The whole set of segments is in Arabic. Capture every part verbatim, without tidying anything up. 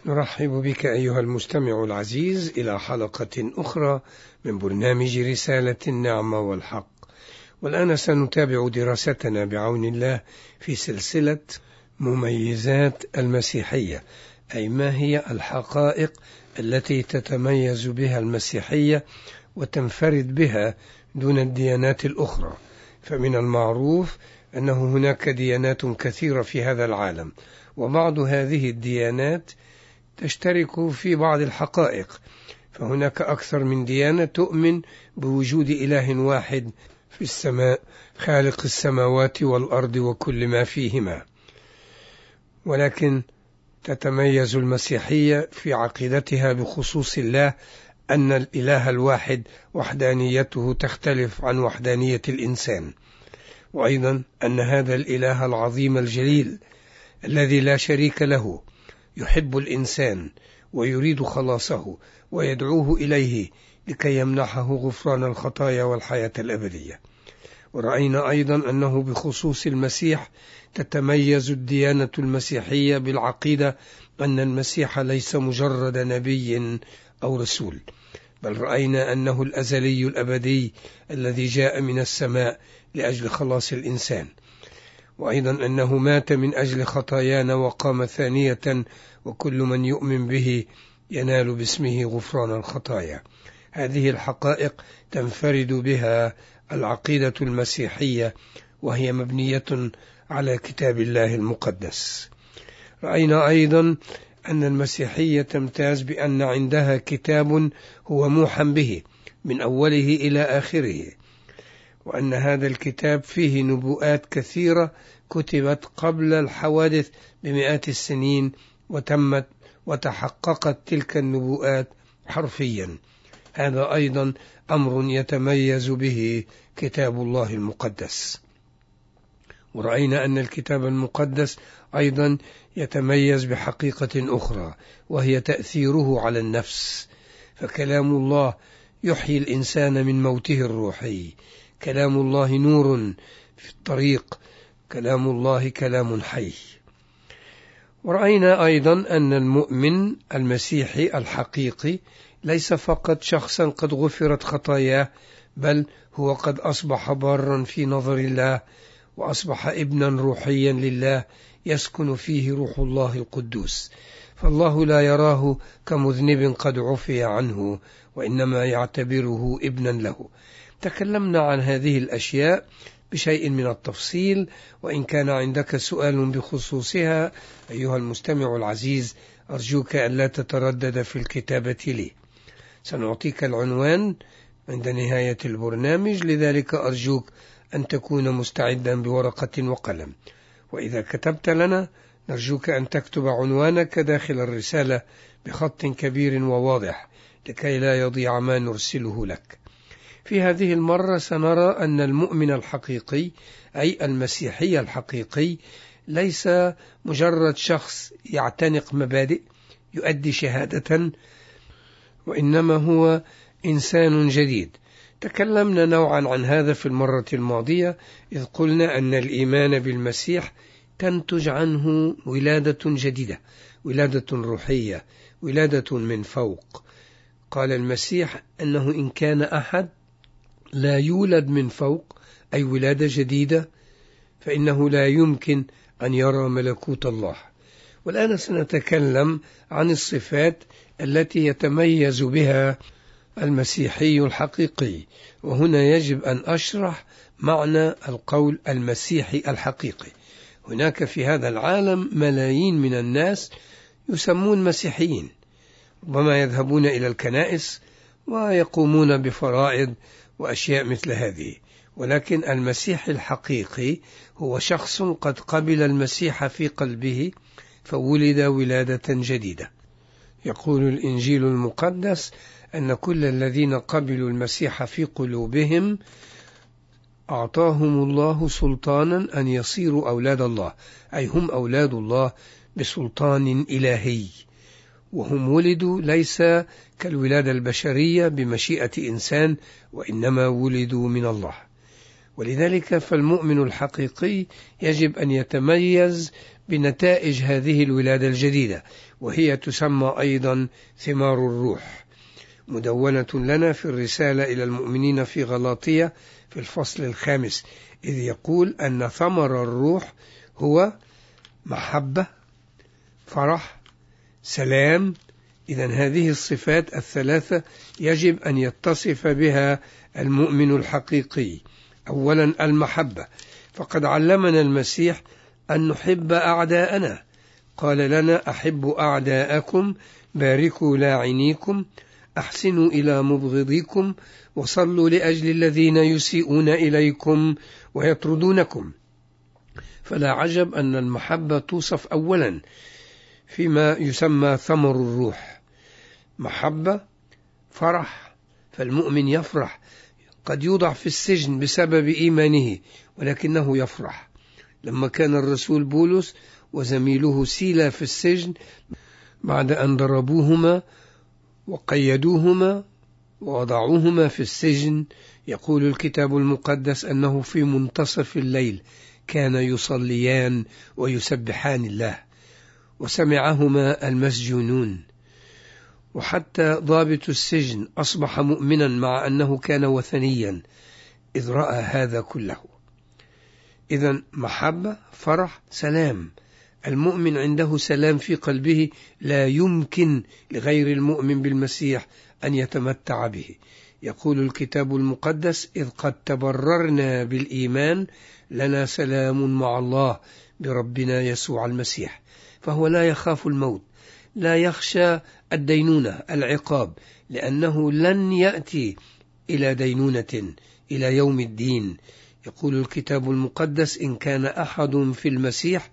نرحب بك أيها المستمع العزيز إلى حلقة أخرى من برنامج رسالة النعمة والحق، والآن سنتابع دراستنا بعون الله في سلسلة مميزات المسيحية، أي ما هي الحقائق التي تتميز بها المسيحية وتنفرد بها دون الديانات الأخرى. فمن المعروف أنه هناك ديانات كثيرة في هذا العالم، وبعض هذه الديانات تشترك في بعض الحقائق، فهناك أكثر من ديانة تؤمن بوجود إله واحد في السماء خالق السماوات والأرض وكل ما فيهما، ولكن تتميز المسيحية في عقيدتها بخصوص الله أن الإله الواحد وحدانيته تختلف عن وحدانية الإنسان، وأيضا أن هذا الإله العظيم الجليل الذي لا شريك له يحب الإنسان ويريد خلاصه ويدعوه إليه لكي يمنحه غفران الخطايا والحياة الأبدية. ورأينا أيضا أنه بخصوص المسيح تتميز الديانة المسيحية بالعقيدة أن المسيح ليس مجرد نبي أو رسول، بل رأينا أنه الأزلي الأبدي الذي جاء من السماء لأجل خلاص الإنسان، وأيضا أنه مات من أجل خطايانا وقام ثانية، وكل من يؤمن به ينال باسمه غفران الخطايا. هذه الحقائق تنفرد بها العقيدة المسيحية، وهي مبنية على كتاب الله المقدس. رأينا أيضا أن المسيحية تمتاز بأن عندها كتاب هو موحى به من أوله إلى آخره، وأن هذا الكتاب فيه نبوءات كثيرة كتبت قبل الحوادث بمئات السنين، وتمت وتحققت تلك النبوءات حرفيا. هذا أيضا أمر يتميز به كتاب الله المقدس. ورأينا أن الكتاب المقدس أيضا يتميز بحقيقة أخرى، وهي تأثيره على النفس، فكلام الله يحيي الإنسان من موته الروحي، كلام الله نور في الطريق، كلام الله كلام حي. ورأينا أيضا أن المؤمن المسيحي الحقيقي ليس فقط شخصا قد غفرت خطاياه، بل هو قد أصبح بارا في نظر الله، وأصبح ابنا روحيا لله يسكن فيه روح الله القدوس، فالله لا يراه كمذنب قد عفي عنه، وإنما يعتبره ابنا له. تكلمنا عن هذه الأشياء بشيء من التفصيل، وإن كان عندك سؤال بخصوصها أيها المستمع العزيز أرجوك أن لا تتردد في الكتابة لي. سنعطيك العنوان عند نهاية البرنامج، لذلك أرجوك أن تكون مستعدا بورقة وقلم، وإذا كتبت لنا نرجوك أن تكتب عنوانك داخل الرسالة بخط كبير وواضح لكي لا يضيع ما نرسله لك. في هذه المرة سنرى أن المؤمن الحقيقي أي المسيحي الحقيقي ليس مجرد شخص يعتنق مبادئ يؤدي شهادة، وإنما هو إنسان جديد. تكلمنا نوعا عن هذا في المرة الماضية، إذ قلنا أن الإيمان بالمسيح تنتج عنه ولادة جديدة، ولادة روحية، ولادة من فوق. قال المسيح أنه إن كان أحد لا يولد من فوق أي ولادة جديدة فإنه لا يمكن أن يرى ملكوت الله. والآن سنتكلم عن الصفات التي يتميز بها المسيحي الحقيقي، وهنا يجب أن أشرح معنى القول المسيحي الحقيقي. هناك في هذا العالم ملايين من الناس يسمون مسيحيين، ربما يذهبون إلى الكنائس ويقومون بفرائض وأشياء مثل هذه، ولكن المسيحي الحقيقي هو شخص قد قبل المسيح في قلبه فولد ولادة جديدة. يقول الإنجيل المقدس أن كل الذين قبلوا المسيح في قلوبهم أعطاهم الله سلطانا أن يصيروا أولاد الله، أي هم أولاد الله بسلطان إلهي، وهم ولدوا ليس كالولادة البشرية بمشيئة إنسان، وإنما ولدوا من الله. ولذلك فالمؤمن الحقيقي يجب أن يتميز بنتائج هذه الولادة الجديدة، وهي تسمى أيضا ثمار الروح، مدونة لنا في الرسالة إلى المؤمنين في غلاطية في الفصل الخامس، إذ يقول أن ثمر الروح هو محبة، فرح، سلام. إذن هذه الصفات الثلاثة يجب أن يتصف بها المؤمن الحقيقي. أولا المحبة، فقد علمنا المسيح أن نحب أعداءنا، قال لنا أحبوا أعداءكم، باركوا لاعنيكم، أحسنوا إلى مبغضيكم، وصلوا لأجل الذين يسيئون إليكم ويطردونكم. فلا عجب أن المحبة توصف أولا فيما يسمى ثمر الروح. محبة، فرح، فالمؤمن يفرح، قد يوضع في السجن بسبب إيمانه ولكنه يفرح. لما كان الرسول بولس وزميله سيلا في السجن بعد أن ضربوهما وقيدوهما ووضعوهما في السجن، يقول الكتاب المقدس أنه في منتصف الليل كان يصليان ويسبحان الله، وسمعهما المسجونون، وحتى ضابط السجن أصبح مؤمنا مع أنه كان وثنيا إذ رأى هذا كله. إذن محبة، فرح، سلام. المؤمن عنده سلام في قلبه لا يمكن لغير المؤمن بالمسيح أن يتمتع به. يقول الكتاب المقدس: إذ قد تبررنا بالإيمان لنا سلام مع الله بربنا يسوع المسيح. فهو لا يخاف الموت، لا يخشى الدينونة، العقاب، لأنه لن يأتي إلى دينونة إلى يوم الدين. يقول الكتاب المقدس: إن كان أحد في المسيح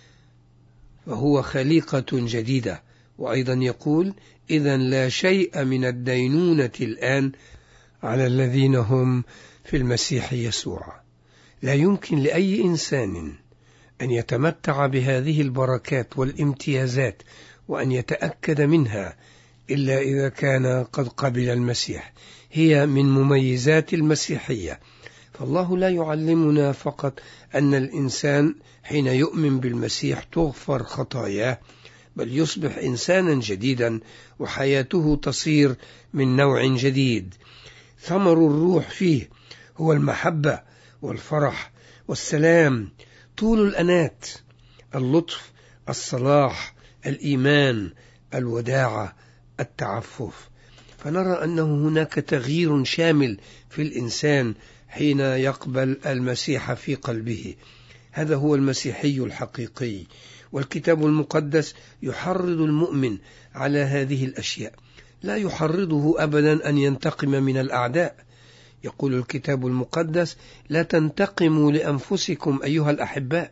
فهو خليقة جديدة. وأيضا يقول: إذن لا شيء من الدينونة الآن على الذين هم في المسيح يسوع. لا يمكن لأي إنسان أن يتمتع بهذه البركات والامتيازات وأن يتأكد منها إلا إذا كان قد قبل المسيح. هي من مميزات المسيحية. فالله لا يعلمنا فقط أن الإنسان حين يؤمن بالمسيح تغفر خطاياه، بل يصبح إنسانا جديدا وحياته تصير من نوع جديد. ثمر الروح فيه هو المحبة والفرح والسلام، طول الأنات، اللطف، الصلاح، الإيمان، الوداعة، التعفف. فنرى أنه هناك تغيير شامل في الإنسان حين يقبل المسيح في قلبه. هذا هو المسيحي الحقيقي، والكتاب المقدس يحرض المؤمن على هذه الأشياء، لا يحرضه أبدا أن ينتقم من الأعداء. يقول الكتاب المقدس: لا تنتقموا لأنفسكم أيها الأحباء،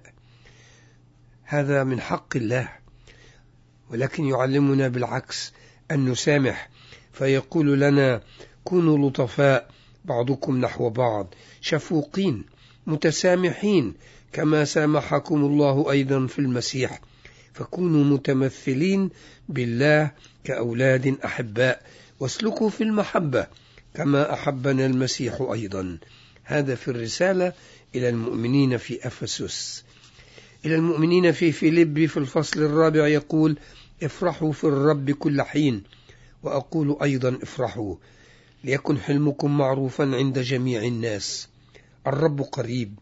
هذا من حق الله، ولكن يعلمنا بالعكس أن نسامح، فيقول لنا: كونوا لطفاء بعضكم نحو بعض، شفوقين، متسامحين كما سامحكم الله أيضا في المسيح، فكونوا متمثلين بالله كأولاد أحباء، واسلكوا في المحبة كما أحبنا المسيح أيضا. هذا في الرسالة إلى المؤمنين في أفسس. إلى المؤمنين في فيليبي في الفصل الرابع يقول: افرحوا في الرب كل حين، وأقول أيضا افرحوا، ليكن حلمكم معروفا عند جميع الناس، الرب قريب.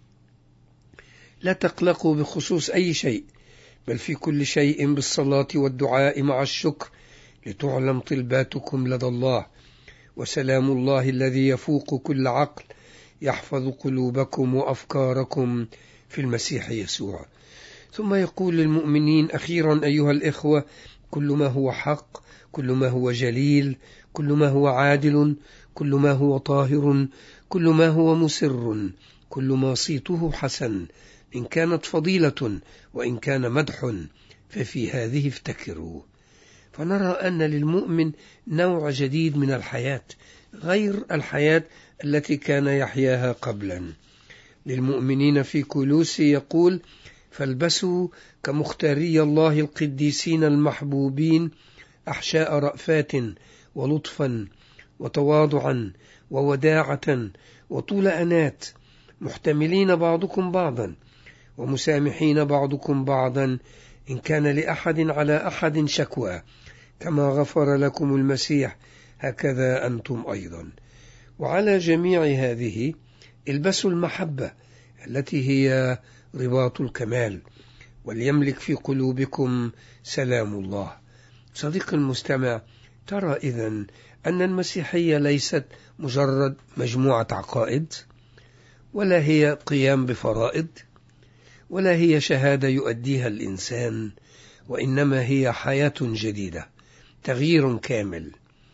لا تقلقوا بخصوص أي شيء، بل في كل شيء بالصلاة والدعاء مع الشكر لتعلم طلباتكم لدى الله، وسلام الله الذي يفوق كل عقل يحفظ قلوبكم وأفكاركم في المسيح يسوع. ثم يقول للمؤمنين أخيرا: أيها الإخوة، كل ما هو حق، كل ما هو جليل، كل ما هو عادل، كل ما هو طاهر، كل ما هو مسر، كل ما صيته حسن، إن كانت فضيلة وإن كان مدح، ففي هذه افتكروا. فنرى أن للمؤمن نوع جديد من الحياة غير الحياة التي كان يحياها قبلا. للمؤمنين في كولوسي يقول: فالبسوا كمختاري الله القديسين المحبوبين أحشاء رأفات ولطفا وتواضعا ووداعة وطول أنات، محتملين بعضكم بعضا ومسامحين بعضكم بعضا إن كان لأحد على أحد شكوى كما غفر لكم المسيح هكذا أنتم أيضا. وعلى جميع هذه البسوا المحبة التي هي رباط الكمال، وليملك في قلوبكم سلام الله. صديق المستمع، ترى إذن أن المسيحية ليست مجرد مجموعة عقائد، ولا هي قيام بفرائض، ولا هي شهادة يؤديها الإنسان، وإنما هي حياة جديدة، تغيير كامل.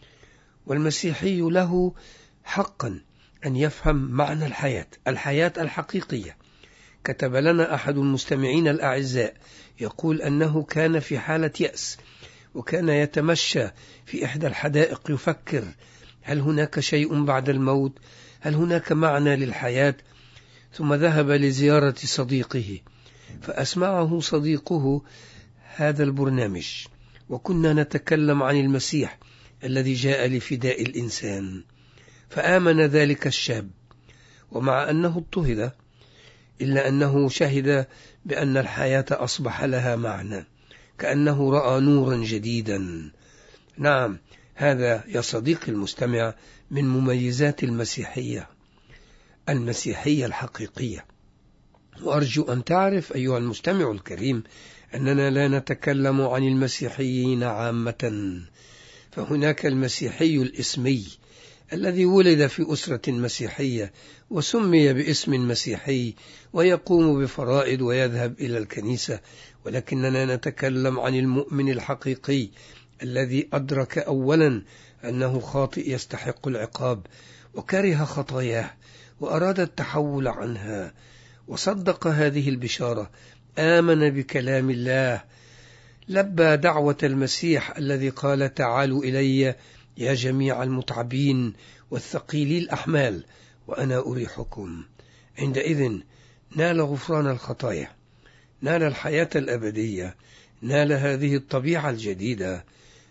والمسيحي له حقا أن يفهم معنى الحياة، الحياة الحقيقية. كتب لنا أحد المستمعين الأعزاء يقول أنه كان في حالة يأس، وكان يتمشى في إحدى الحدائق يفكر: هل هناك شيء بعد الموت؟ هل هناك معنى للحياة؟ ثم ذهب لزيارة صديقه، فأسمعه صديقه هذا البرنامج، وكنا نتكلم عن المسيح الذي جاء لفداء الإنسان، فآمن ذلك الشاب، ومع أنه اضطهد إلا أنه شهد بأن الحياة أصبح لها معنى، كأنه رأى نورا جديدا. نعم، هذا يا صديقي المستمع من مميزات المسيحية، المسيحية الحقيقية. وأرجو أن تعرف أيها المستمع الكريم أننا لا نتكلم عن المسيحيين عامة، فهناك المسيحي الإسمي الذي ولد في أسرة مسيحية وسمي باسم مسيحي ويقوم بفرائض ويذهب إلى الكنيسة، ولكننا نتكلم عن المؤمن الحقيقي الذي أدرك أولا أنه خاطئ يستحق العقاب، وكره خطاياه وأراد التحول عنها، وصدق هذه البشارة، آمن بكلام الله، لبى دعوة المسيح الذي قال: تعالوا إلي يا جميع المتعبين والثقيلي الأحمال وأنا أريحكم. عندئذ نال غفران الخطايا، نال الحياة الأبدية، نال هذه الطبيعة الجديدة،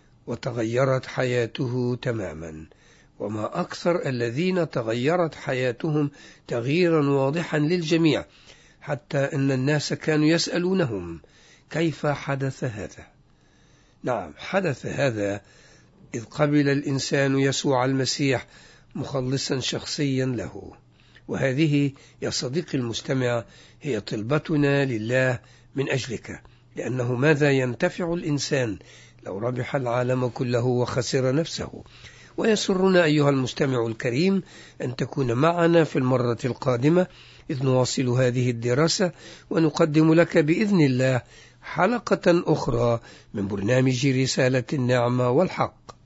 وتغيرت حياته تماما. وما أكثر الذين تغيرت حياتهم تغييرا واضحا للجميع، حتى أن الناس كانوا يسألونهم: كيف حدث هذا؟ نعم، حدث هذا إذ قبل الإنسان يسوع المسيح مخلصا شخصيا له. وهذه يا صديقي المستمع هي طلبتنا لله من أجلك، لأنه ماذا ينتفع الإنسان لو ربح العالم كله وخسر نفسه؟ ويسرنا أيها المستمع الكريم أن تكون معنا في المرة القادمة إذ نواصل هذه الدراسة، ونقدم لك بإذن الله حلقة أخرى من برنامج رسالة النعمة والحق.